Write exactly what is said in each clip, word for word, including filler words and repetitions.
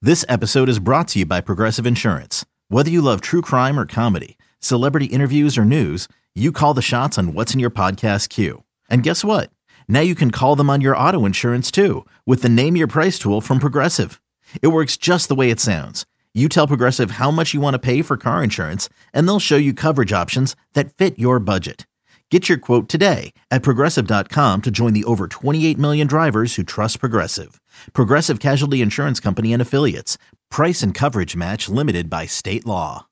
This episode is brought to you by Progressive Insurance. Whether you love true crime or comedy, celebrity interviews or news, you call the shots on what's in your podcast queue. And guess what? Now you can call them on your auto insurance too with the Name Your Price tool from Progressive. It works just the way it sounds. You tell Progressive how much you want to pay for car insurance, and they'll show you coverage options that fit your budget. Get your quote today at Progressive dot com to join the over twenty-eight million drivers who trust Progressive. Progressive Casualty Insurance Company and Affiliates. Price and coverage match limited by state law.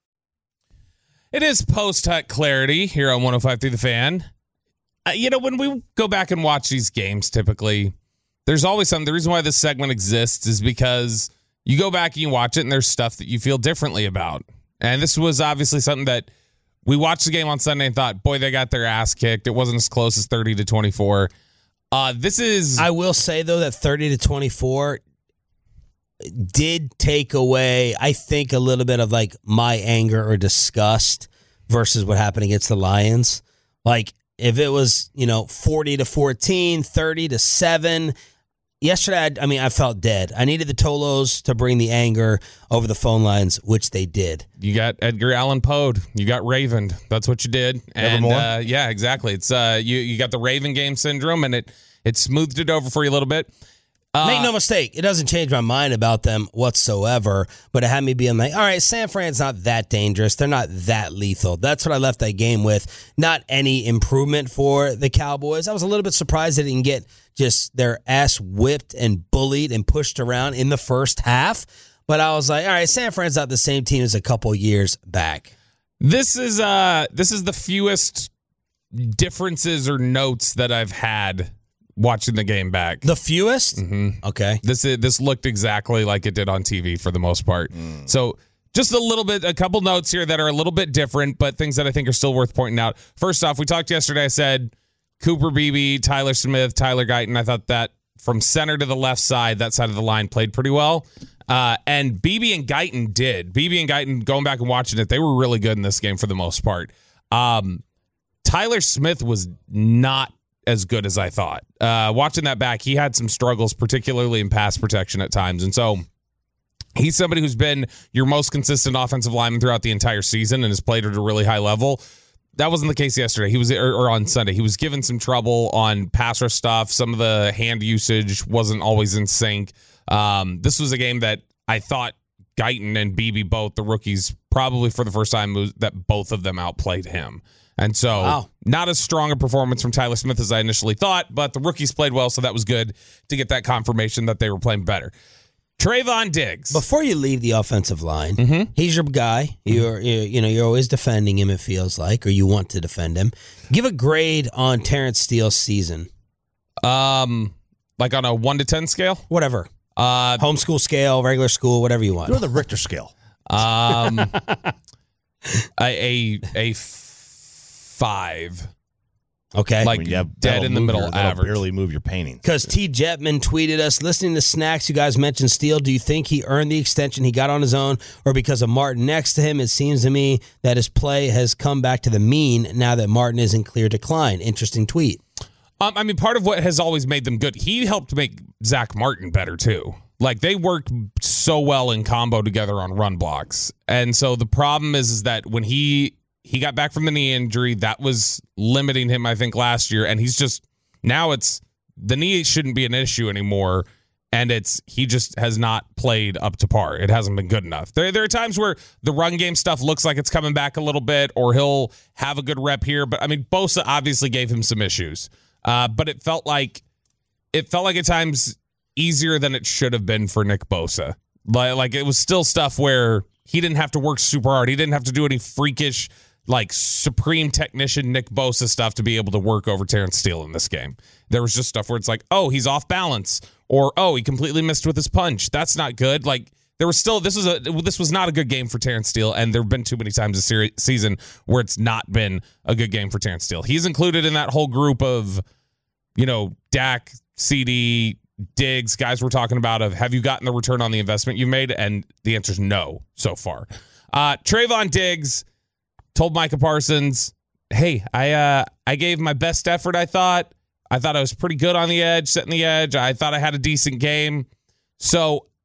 It is post-Hut Clarity here on one oh five point three The Fan. Uh, you know, when we go back and watch these games, typically, there's always something. The reason why this segment exists is because you go back and you watch it, and there's stuff that you feel differently about. And this was obviously something that we watched the game on Sunday and thought, boy, they got their ass kicked. It wasn't as close as thirty to twenty-four. Uh, this is... I will say, though, that thirty to twenty-four did take away, I think, a little bit of, like, my anger or disgust versus what happened against the Lions. Like, if it was, you know, forty to fourteen, thirty to seven... Yesterday, I, I mean, I felt dead. I needed the Tolos to bring the anger over the phone lines, which they did. You got Edgar Allan Poe. You got Raven. That's what you did. And uh, yeah, exactly. It's uh, you. You got the Raven game syndrome, and it it smoothed it over for you a little bit. Uh, Make no mistake, it doesn't change my mind about them whatsoever, but it had me being like, all right, San Fran's not that dangerous. They're not that lethal. That's what I left that game with. Not any improvement for the Cowboys. I was a little bit surprised they didn't get just their ass whipped and bullied and pushed around in the first half. But I was like, all right, San Fran's not the same team as a couple years back. This is uh, this is the fewest differences or notes that I've had watching the game back. The fewest? Mm-hmm. Okay. This is, this looked exactly like it did on T V for the most part. Mm. So just a little bit, a couple notes here that are a little bit different, but things that I think are still worth pointing out. First off, we talked yesterday, I said Cooper Beebe, Tyler Smith, Tyler Guyton. I thought that from center to the left side, that side of the line played pretty well. Uh, and Beebe and Guyton did. Beebe and Guyton, going back and watching it, they were really good in this game for the most part. Um, Tyler Smith was not as good as I thought. Uh, watching that back, he had some struggles, particularly in pass protection at times. And so he's somebody who's been your most consistent offensive lineman throughout the entire season and has played at a really high level. That wasn't the case yesterday. He was, or, or on Sunday, he was given some trouble on pass rush stuff. Some of the hand usage wasn't always in sync. Um, this was a game that I thought Guyton and Beebe, both the rookies, probably for the first time, was that both of them outplayed him. And so wow. Not as strong a performance from Tyler Smith as I initially thought, but the rookies played well, so that was good to get that confirmation that they were playing better. Trayvon Diggs. Before you leave the offensive line, mm-hmm. he's your guy. You're, you you know, you're always defending him, it feels like, or you want to defend him. Give a grade on Terrence Steele's season. Um, like on a one to ten scale? Whatever. Uh, Homeschool scale, regular school, whatever you want. Go to the Richter scale. Um, a a a five. Okay. Like I mean, yeah, dead in the middle your, average. Barely move your painting. Because T. Jetman tweeted us, listening to Snacks, you guys mentioned Steele. Do you think he earned the extension he got on his own, or because of Martin next to him? It seems to me that his play has come back to the mean now that Martin is in clear decline. Interesting tweet. Um, I mean, part of what has always made them good, he helped make Zach Martin better too. Like, they work so well in combo together on run blocks. And so the problem is, is that when he he got back from the knee injury, that was limiting him, I think, last year. And he's just, now it's, the knee shouldn't be an issue anymore. And it's, he just has not played up to par. It hasn't been good enough. There, there are times where the run game stuff looks like it's coming back a little bit, or he'll have a good rep here. But I mean, Bosa obviously gave him some issues. Uh, but it felt like, it felt like at times easier than it should have been for Nick Bosa. Like, like it was still stuff where he didn't have to work super hard. He didn't have to do any freakish, like, supreme technician Nick Bosa stuff to be able to work over Terrence Steele in this game. There was just stuff where it's like, oh, he's off balance, or oh, he completely missed with his punch. That's not good. Like, there was still, this was a this was not a good game for Terrence Steele, and there have been too many times this series, season where it's not been a good game for Terrence Steele. He's included in that whole group of, you know, Dak, C D, Diggs, guys we're talking about of, have you gotten the return on the investment you made? And the answer is no so far. Uh, Trayvon Diggs told Micah Parsons, hey, I uh, I gave my best effort, I thought. I thought I was pretty good on the edge, setting the edge. I thought I had a decent game. So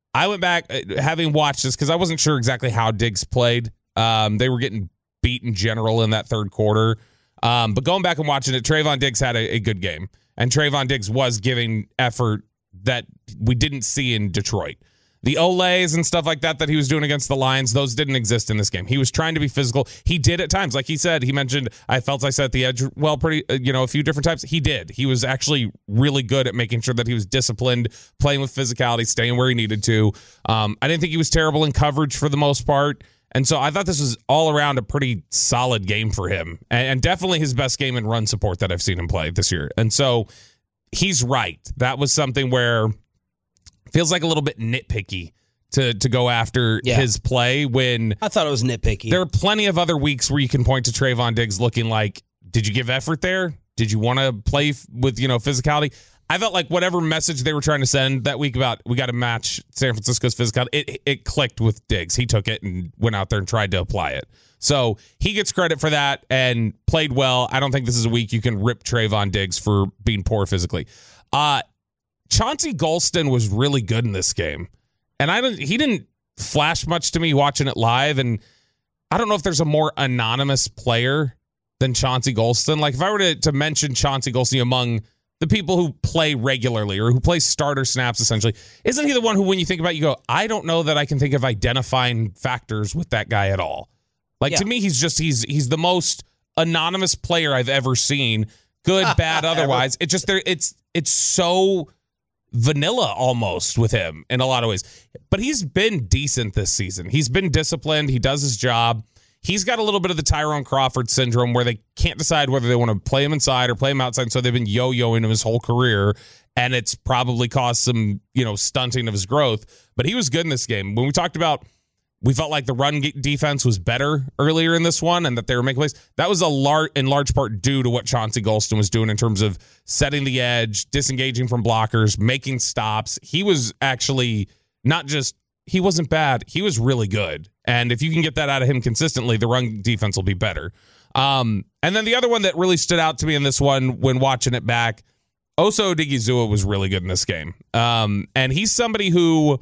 I went back, uh, having watched this, because I wasn't sure exactly how Diggs played. Um, they were getting beat in general in that third quarter. Um, but going back and watching it, Trayvon Diggs had a, a good game. And Trayvon Diggs was giving effort that we didn't see in Detroit. The Olays and stuff like that that he was doing against the Lions, those didn't exist in this game. He was trying to be physical. He did at times. Like he said, he mentioned, I felt I sat at the edge, well, pretty, uh, you know, a few different times. He did. He was actually really good at making sure that he was disciplined, playing with physicality, staying where he needed to. Um, I didn't think he was terrible in coverage for the most part. And so I thought this was all around a pretty solid game for him, and, and definitely his best game in run support that I've seen him play this year. And so he's right. That was something where it feels like a little bit nitpicky to to go after yeah. his play when I thought it was nitpicky. There are plenty of other weeks where you can point to Trayvon Diggs looking like, did you give effort there? Did you want to play with, you know, physicality? I felt like whatever message they were trying to send that week about we got to match San Francisco's physicality, it, it clicked with Diggs. He took it and went out there and tried to apply it. So he gets credit for that and played well. I don't think this is a week you can rip Trayvon Diggs for being poor physically. Uh, Chauncey Golston was really good in this game. And I don't, he didn't flash much to me watching it live. And I don't know if there's a more anonymous player than Chauncey Golston. Like if I were to, to mention Chauncey Golston among the people who play regularly or who play starter snaps, essentially, isn't he the one who, when you think about it, you go, I don't know that I can think of identifying factors with that guy at all. Like, yeah. to me, he's just, he's he's the most anonymous player I've ever seen. Good, bad, otherwise. It just, there. it's it's so vanilla almost with him in a lot of ways. But he's been decent this season. He's been disciplined. He does his job. He's got a little bit of the Tyrone Crawford syndrome where they can't decide whether they want to play him inside or play him outside. So they've been yo-yoing him his whole career, and it's probably caused some, you know, stunting of his growth. But he was good in this game. When we talked about, we felt like the run defense was better earlier in this one and that they were making plays. That was a large, in large part due to what Chauncey Golston was doing in terms of setting the edge, disengaging from blockers, making stops. He was actually not just, he wasn't bad. He was really good. And if you can get that out of him consistently, the run defense will be better. Um, and then the other one that really stood out to me in this one when watching it back, Osa Odighizuwa was really good in this game. Um, and he's somebody who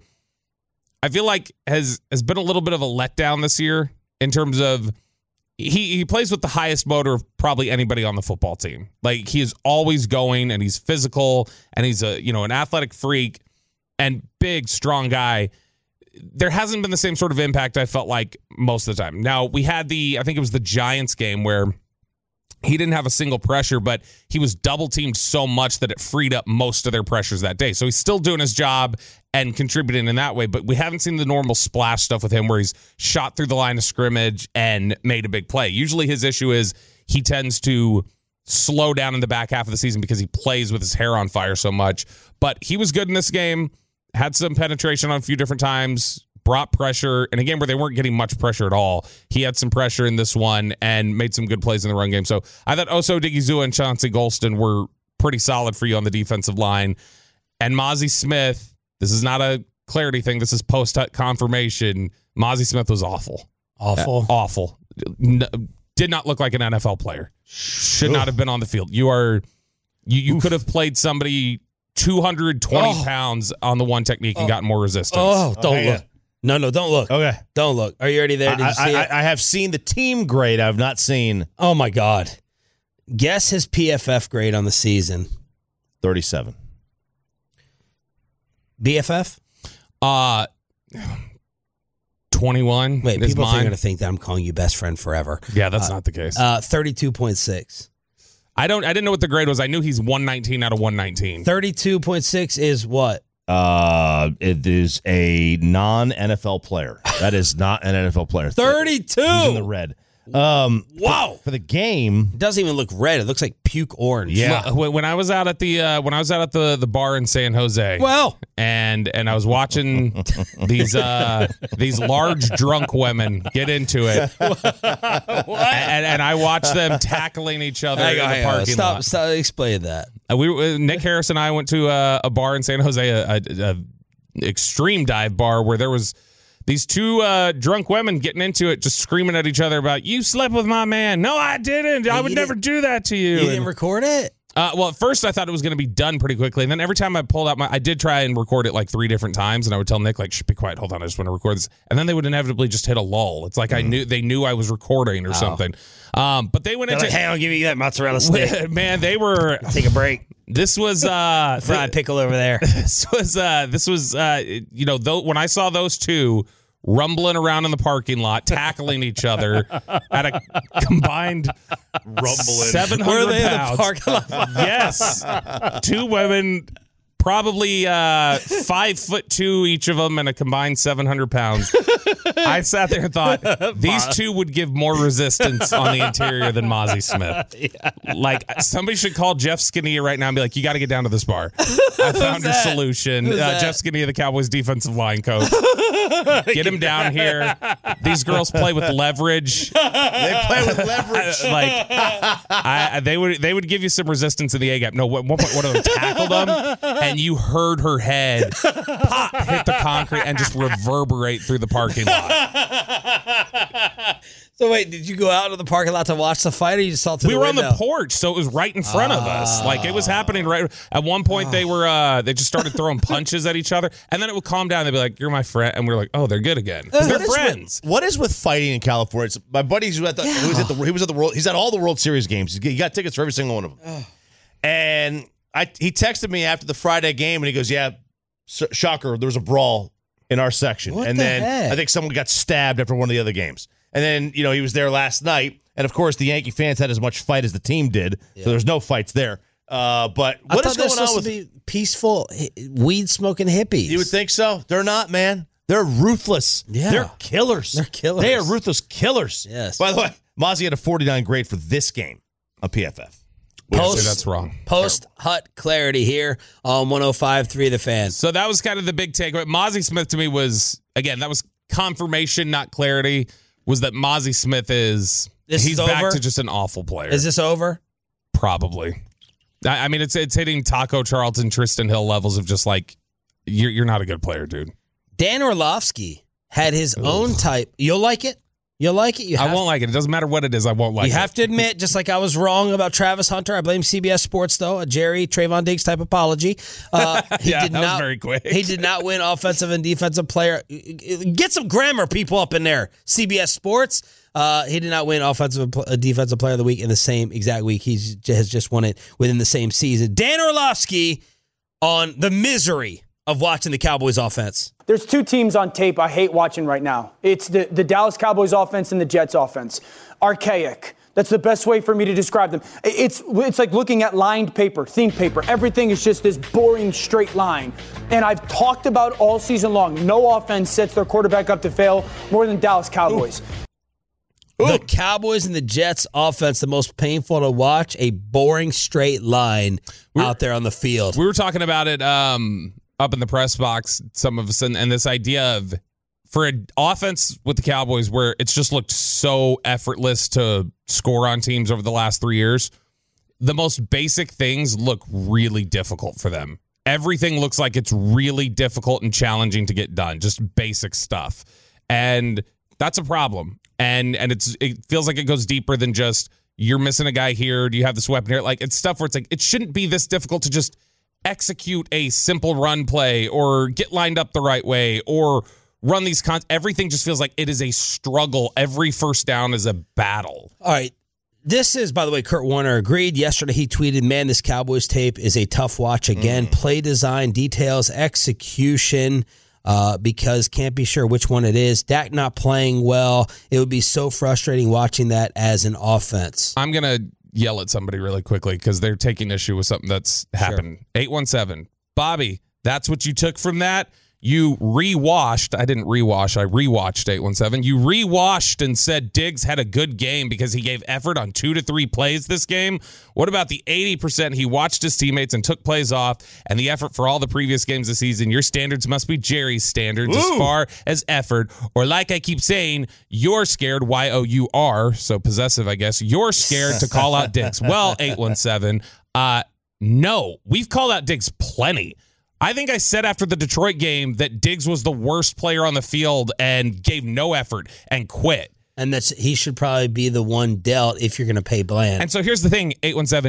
I feel like has has been a little bit of a letdown this year in terms of he he plays with the highest motor of probably anybody on the football team. Like he is always going, and he's physical, and he's a you know an athletic freak and big, strong guy. There hasn't been the same sort of impact I felt like most of the time. Now, we had the, I think it was the Giants game where he didn't have a single pressure, but he was double teamed so much that it freed up most of their pressures that day. So he's still doing his job and contributing in that way, but we haven't seen the normal splash stuff with him where he's shot through the line of scrimmage and made a big play. Usually his issue is he tends to slow down in the back half of the season because he plays with his hair on fire so much. But he was good in this game. Had some penetration on a few different times, brought pressure, and a game where they weren't getting much pressure at all. He had some pressure in this one and made some good plays in the run game. So I thought Osa Odighizuwa and Chauncey Golston were pretty solid for you on the defensive line. And Mazi Smith, this is not a clarity thing. This is post-confirmation. Mazi Smith was awful. Awful? Uh, awful. N- did not look like an N F L player. Should Oof. not have been on the field. You are, you, you could have played somebody two hundred twenty oh. pounds on the one technique and oh. gotten more resistance. Oh, don't oh, look. No, no, don't look. Okay. Don't look. Are you already there? Did I, you see I, it? I have seen the team grade. I've not seen. Oh, my God. Guess his P F F grade on the season. thirty-seven. B F F? Uh, twenty-one. Wait, people are going to think that I'm calling you best friend forever. Yeah, that's uh, not the case. Uh, thirty-two point six. I don't. I didn't know what the grade was. I knew he's one nineteen out of one nineteen. thirty-two point six is what? Uh, it is a non-N F L player. That is not an N F L player. thirty-two. He's in the red. Um, wow. For, for the game, it doesn't even look red. It looks like puke orange. Yeah. When I was out at the uh, when I was out at the, the bar in San Jose, well, and and I was watching these uh, these large drunk women get into it, and, and I watched them tackling each other I, in I, the parking stop, lot. Stop. Explain that. Uh, we Nick Harris and I went to a, a bar in San Jose, a, a, a extreme dive bar where there was these two uh, drunk women getting into it, just screaming at each other about, you slept with my man. No, I didn't. I would never do that to you. You and, didn't record it? Uh, well, at first I thought it was going to be done pretty quickly, and then every time I pulled out my, I did try and record it like three different times, and I would tell Nick like, "Shh, be quiet, hold on, I just want to record this," and then they would inevitably just hit a lull. It's like mm. I knew they knew I was recording or oh. something. Um, but they went They're into like, "Hey, I'll give you that mozzarella stick." Man, they were take a break. This was uh, fried pickle over there. This was uh, this was uh, you know, though when I saw those two rumbling around in the parking lot, tackling each other at a combined rumbling seven hundred pounds. In the parking lot? Yes, two women, probably uh, five foot two each of them, and a combined seven hundred pounds. I sat there and thought these two would give more resistance on the interior than Mazi Smith. Yeah. Like somebody should call Jeff Skania right now and be like, "You got to get down to this bar. I found your solution." Uh, Jeff Skania, the Cowboys defensive line coach. Get him down here. These girls play with leverage. They play with leverage. Like I, they would, they would give you some resistance in the A gap. No, one point one of them tackled them, and you heard her head pop hit the concrete and just reverberate through the parking lot. So wait, did you go out to the parking lot to watch the fight, or you just saw through we the were window? on the porch, so it was right in front uh, of us. Like it was happening right at one point. Uh, they were uh, they just started throwing punches at each other, and then it would calm down. They'd be like, "You're my friend," and we we're like, "Oh, they're good again." Uh, they're friends. With, what is with fighting in California? It's, my buddy who's at the, yeah. who was at the he was at the world. He's at all the World Series games. He got tickets for every single one of them. Uh. And I he texted me after the Friday game, and he goes, "Yeah, shocker, there was a brawl in our section, what and the then heck? I think someone got stabbed after one of the other games." And then, you know, he was there last night. And, of course, the Yankee fans had as much fight as the team did. Yeah. So there's no fights there. Uh, but what is going on with... to be peaceful, weed-smoking hippies. You would think so? They're not, man. They're ruthless. Yeah. They're killers. They're killers. They are ruthless killers. Yes. By the way, Mazi had a forty-nine grade for this game on P F F. Post, that's wrong. Post Hut Clarity here on one oh five point three The Fan. So that was kind of the big takeaway. Mazi Smith to me was, again, that was confirmation, not clarity, was that Mazi Smith is, this he's is back over? to just an awful player. Is this over? Probably. I, I mean, it's it's hitting Taco Charlton, Tristan Hill levels of just like, you're, you're not a good player, dude. Dan Orlovsky had his Ugh. own type. You'll like it? You'll like it? You I won't like it. It doesn't matter what it is. I won't like it. You have to admit, just like I was wrong about Travis Hunter, I blame C B S Sports, though. A Jerry Trayvon Diggs type apology. Uh, he yeah, did that not, was very quick. He did not win offensive and defensive player. Get some grammar, people up in there. C B S Sports. Uh, he did not win offensive and defensive player of the week in the same exact week. He has just won it within the same season. Dan Orlovsky on the misery of watching the Cowboys offense. There's two teams on tape I hate watching right now. It's the, the Dallas Cowboys offense and the Jets offense. Archaic. That's the best way for me to describe them. It's it's like looking at lined paper, theme paper. Everything is just this boring straight line. And I've talked about all season long, no offense sets their quarterback up to fail more than Dallas Cowboys. Ooh. The Cowboys and the Jets offense, the most painful to watch, a boring straight line we were, out there on the field. We were talking about it um, up in the press box, some of us, and, and this idea of for an offense with the Cowboys where it's just looked so effortless to score on teams over the last three years, the most basic things look really difficult for them. Everything looks like it's really difficult and challenging to get done, just basic stuff. And that's a problem. And and it's it feels like it goes deeper than just you're missing a guy here. Do you have this weapon here? Like it's stuff where it's like it shouldn't be this difficult to just execute a simple run play or get lined up the right way or run these con. Everything just feels like it is a struggle. Every first down is a battle. All right. This is, by the way, Kurt Warner agreed. Yesterday he tweeted, man, this Cowboys tape is a tough watch again. Mm. Play design, details, execution. Uh, because can't be sure which one it is. Dak not playing well. It would be so frustrating watching that as an offense. I'm going to yell at somebody really quickly because they're taking issue with something that's happened. Sure. eight one seven. Bobby, that's what you took from that? You re-washed. I didn't re-wash. I re-watched eight one seven. You re-washed and said Diggs had a good game because he gave effort on two to three plays this game. What about the eighty percent he watched his teammates and took plays off and the effort for all the previous games this season? Your standards must be Jerry's standards Ooh. as far as effort. Or like I keep saying, you're scared, Y O U R, so possessive, I guess. You're scared to call out Diggs. Well, eight one seven, uh, no. We've called out Diggs plenty. I think I said after the Detroit game that Diggs was the worst player on the field and gave no effort and quit. And that's he should probably be the one dealt if you're going to pay Bland. And so here's the thing, eight one seven,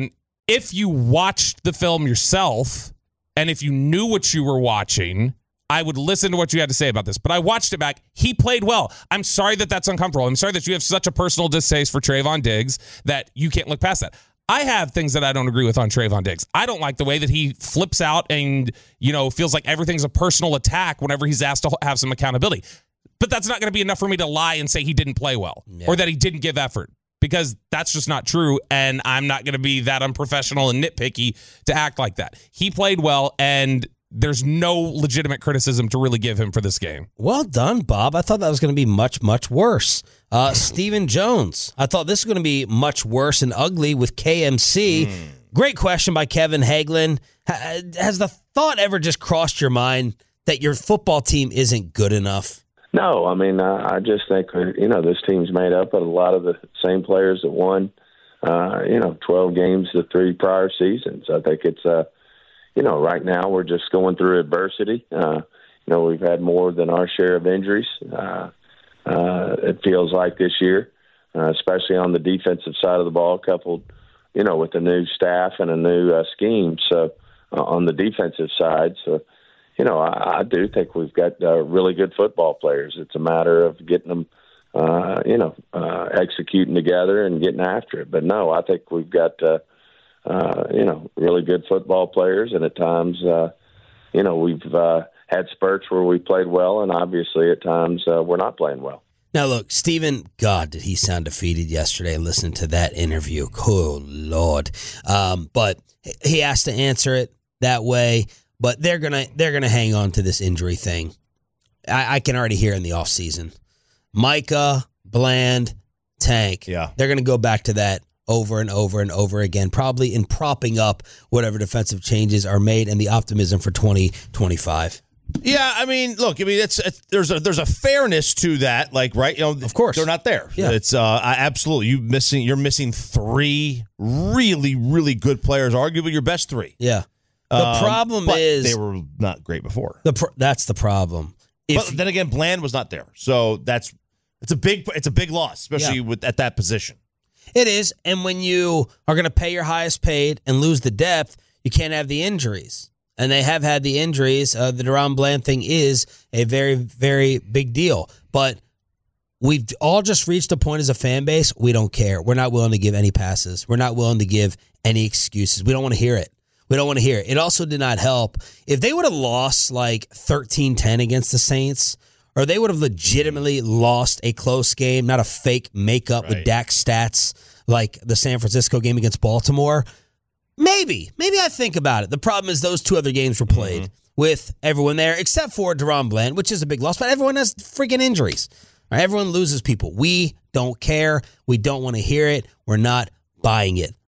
if you watched the film yourself and if you knew what you were watching, I would listen to what you had to say about this. But I watched it back. He played well. I'm sorry that that's uncomfortable. I'm sorry that you have such a personal distaste for Trayvon Diggs that you can't look past that. I have things that I don't agree with on Trayvon Diggs. I don't like the way that he flips out and, you know, feels like everything's a personal attack whenever he's asked to have some accountability. But that's not going to be enough for me to lie and say he didn't play well yeah. or that he didn't give effort, because that's just not true. And I'm not going to be that unprofessional and nitpicky to act like that. He played well, and there's no legitimate criticism to really give him for this game. Well done, Bob. I thought that was going to be much, much worse. Uh, Stephen Jones. I thought this was going to be much worse and ugly with K M C. Mm. Great question by Kevin Hagelin. Has the thought ever just crossed your mind that your football team isn't good enough? No, I mean, I, I just think, you know, this team's made up of a lot of the same players that won, uh, you know, twelve games the three prior seasons. I think it's, uh, you know, right now we're just going through adversity. Uh, you know, we've had more than our share of injuries. Uh, uh, it feels like this year, uh, especially on the defensive side of the ball, coupled, you know, with a new staff and a new uh, scheme. So uh, on the defensive side, so, you know, I, I do think we've got uh, really good football players. It's a matter of getting them, uh, you know, uh, executing together and getting after it. But no, I think we've got, uh, uh, you know, really good football players. And at times, uh, you know, we've uh, had spurts where we played well. And obviously at times uh, we're not playing well. Now, look, Stephen, God, did he sound defeated yesterday listening to that interview. Oh, Lord. Um, but he has to answer it that way. But they're gonna they're gonna hang on to this injury thing. I, I can already hear in the offseason. Micah, Bland, Tank. Yeah. They're gonna go back to that over and over and over again, probably in propping up whatever defensive changes are made and the optimism for twenty twenty-five. Yeah, I mean, look, I mean, it's, it's there's a there's a fairness to that, like, right? You know, of course they're not there. Yeah. It's uh, I, absolutely you missing you're missing three really really good players, arguably your best three. Yeah. The um, problem but is they were not great before. The pro- that's the problem. If, but then again, Bland was not there, so that's it's a big it's a big loss, especially yeah. with at that position. It is, and when you are going to pay your highest paid and lose the depth, you can't have the injuries. And they have had the injuries. Uh, the DaRon Bland thing is a very, very big deal. But we've all just reached a point as a fan base, we don't care. We're not willing to give any passes. We're not willing to give any excuses. We don't want to hear it. We don't want to hear it. It also did not help. If they would have lost like thirteen ten against the Saints, or they would have legitimately lost a close game, not a fake makeup right. with Dak stats like the San Francisco game against Baltimore, maybe. Maybe I think about it. The problem is those two other games were played mm-hmm. with everyone there, except for DaRon Bland, which is a big loss, but everyone has freaking injuries. Right? Everyone loses people. We don't care. We don't want to hear it. We're not buying it.